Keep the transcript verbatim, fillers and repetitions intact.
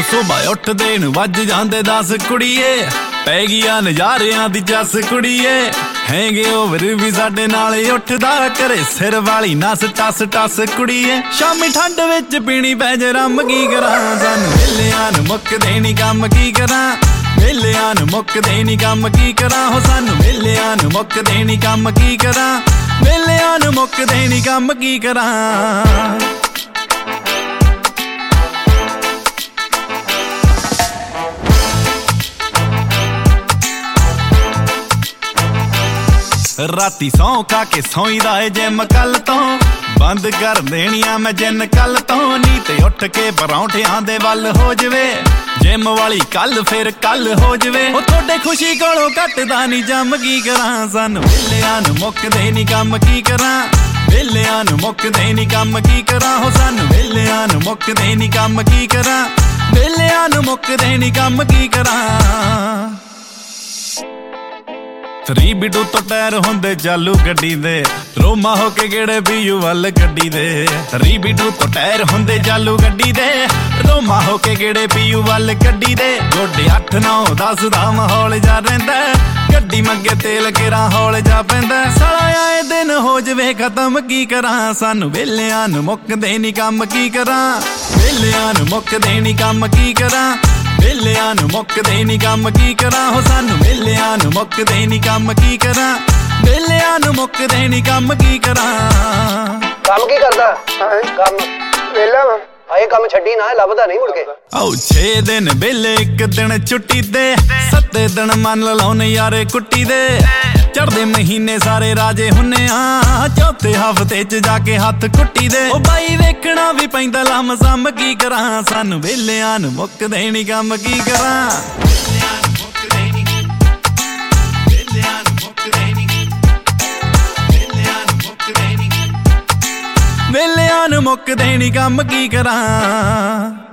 ਸੁਬਾ ਉੱਠਦੇ ਨੂੰ ਵੱਜ ਜਾਂਦੇ ਦਸ ਕੁੜੀਏ, ਪੈ ਗਈਆਂ ਨਜ਼ਾਰਿਆਂ ਦੀ ਜੱਸ ਕੁੜੀਏ। ਹੈਂਗੇ ਓਵਰ ਵੀ ਸਾਡੇ ਨਾਲ ਉੱਠਦਾ ਕਰੇ, ਸਿਰ ਵਾਲੀ ਨਸ ਟਸ ਟਸ ਕੁੜੀਏ। ਸ਼ਾਮੀ ਠੰਡ ਵਿੱਚ ਪੀਣੀ ਪੈ ਜੇ ਰੰਮ, ਕੀ ਕਰਾਂ ਸਾਨੂੰ ਵੇਲਿਆਂ ਨੂੰ ਮੁੱਕਦੇ ਨੀ ਕੰਮ, ਕੀ ਕਰਾਂ ਵੇਲਿਆਂ ਨੂੰ ਮੁੱਕਦੇ ਨੀ ਕੰਮ, ਕੀ ਕਰਾਂ ਹੋ ਸਾਨੂੰ ਵੇਲਿਆਂ ਨੂੰ ਮੁੱਕਦੇ ਨੀ ਕੰਮ, ਕੀ ਕਰਾਂ ਵੇਲਿਆਂ ਨੂੰ ਮੁੱਕਦੇ ਨੀ ਕੰਮ, ਕੀ ਕਰਾਂ। ਰਾਤੀ ਸੌਂ ਖਾ ਕੇ ਸੌਂਈਦਾ ਏ ਜਿਮ ਕੱਲ ਤੋਂ, ਬੰਦ ਕਰ ਦੇਣੀਆਂ ਮੈਂ ਜਿੰਨ ਕੱਲ ਤੋਂ। ਨੀ ਤੇ ਉੱਠ ਕੇ ਪਰੌਂਠਿਆਂ ਦੇ ਵੱਲ ਹੋ ਜਵੇ, ਜਿਮ ਵਾਲੀ ਕੱਲ ਫਿਰ ਕੱਲ ਹੋ ਜਵੇ। ਉਹ ਤੁਹਾਡੇ ਖੁਸ਼ੀ ਕੋਲੋਂ ਘੱਟਦਾ ਨੀ ਜੰਮ, ਕੀ ਕਰਾਂ ਸਾਨੂੰ ਵੇਲਿਆਂ ਨੂੰ ਮੁੱਕਦੇ ਨੀ ਕੰਮ, ਕੀ ਕਰਾਂ ਵੇਲਿਆਂ ਨੂੰ ਮੁੱਕਦੇ ਨੀ ਕੰਮ, ਕੀ ਕਰਾਂ ਹੋ ਸਾਨੂੰ ਵੇਲਿਆਂ ਨੂੰ ਮੁੱਕਦੇ ਨੀ ਕੰਮ, ਕੀ ਕਰਾਂ ਵੇਲਿਆਂ ਨੂੰ ਮੁੱਕਦੇ ਨੀ ਕੰਮ, ਕੀ ਕਰਾਂ। ਥਰੀ ਬਿਟੂ ਤੋਂ ਟਾਇਰ ਹੁੰਦੇ ਚਾਲੂ ਗੱਡੀ ਦੇ, ਰੋਮਾ ਹੋ ਕੇ ਗੇੜੇ ਪੀਯੂ ਵੱਲ ਗੱਡੀ ਦੇ। ਥਰੀ ਬਿਟੂ ਤੋਂ ਟਾਇਰ ਹੁੰਦੇ ਚਾਲੂ ਗੱਡੀ ਦੇ, ਰੋਮਾ ਹੋ ਕੇ ਗੇੜੇ ਪੀਯੂ ਵੱਲ ਗੱਡੀ ਦੇ। ਗੋਡੇ ਅੱਠ ਨੌ ਦਸ ਦਾ ਮਾਹੌਲ ਜਾ ਰਹਿੰਦਾ, ਗੱਡੀ ਮੰਗੇ ਤੇਲ ਕੇਰਾ ਹੌਲ ਜਾ ਪੈਂਦਾ। ਸਾਲਾ ਆਏ ਦਿਨ ਹੋ ਜਵੇ ਖਤਮ, ਕੀ ਕਰਾਂ ਸਾਨੂੰ ਵੇਲਿਆਂ ਨੂੰ ਮੁੱਕਦੇ ਨੀ ਕੰਮ, ਕੀ ਕਰਾਂ ਵੇਲਿਆਂ ਨੂੰ ਮੁੱਕਦੇ ਨੀ ਕੰਮ, ਕੀ ਕਰਾਂ ਵੇਲਿਆਂ ਨੂੰ ਮੁੱਕਦੇ ਨੀ ਕੰਮ, ਕੀ ਕਰਾਂ ਹੋ ਸਾਨੂੰ ਵੇਲਿਆਂ ਨੂੰ ਮੁੱਕਦੇ ਨੀ ਕੰਮ, ਕੀ ਕਰਾਂ ਵੇਲਿਆਂ ਨੂੰ ਮੁੱਕਦੇ ਨੀ ਕੰਮ, ਕੀ ਕਰਾਂ। ਕੰਮ ਕੀ ਕਰਦਾ? ਕੰਮ ਵੇਲਾ ਵਾ, ਆਏ ਕੰਮ ਛੱਡੀ ਨਾ, ਲੱਭਦਾ ਨਹੀਂ ਮੁੜ ਕੇ। ਆਓ ਛੇ ਦਿਨ ਵੇਲੇ ਇੱਕ ਦਿਨ ਛੁੱਟੀ ਦੇ, ਸੱਤੇ ਦਿਨ ਮੰਨ ਲਾਉਨੇ ਯਾਰੇ ਕੁੱਟੀ ਦੇ। ਚੜ੍ਹਦੇ ਮਹੀਨੇ ਸਾਰੇ ਰਾਜੇ ਹੁੰਨੇ ਆ, ਚੌਥੇ ਹਫ਼ਤੇ ਚ ਜਾ ਕੇ ਹੱਥ ਕੁੱਟੀ ਦੇ। ਉਹ ਬਾਈ ਵੇਖਣਾ ਵੀ ਪੈਂਦਾ ਲੰਮ ਸਮ, ਕੀ ਕਰਾਂ ਸਾਨੂੰ ਵੇਲਿਆਂ ਨੂੰ ਮੁੱਕਦੇ ਨੀ ਕੰਮ, ਕੀ ਕਰਾਂ ਵੇਲਿਆਂ ਨੂੰ ਮੁੱਕਦੇ ਨੀ ਵੇਲਿਆਂ ਨੂੰ ਮੁੱਕਦੇ ਨੀ ਵੇਲਿਆਂ ਨੂੰ ਮੁੱਕਦੇ ਨੀ ਵੇਲਿਆਂ ਨੂੰ ਮੁੱਕਦੇ ਨੀ ਕੰਮ, ਕੀ ਕਰਾਂ।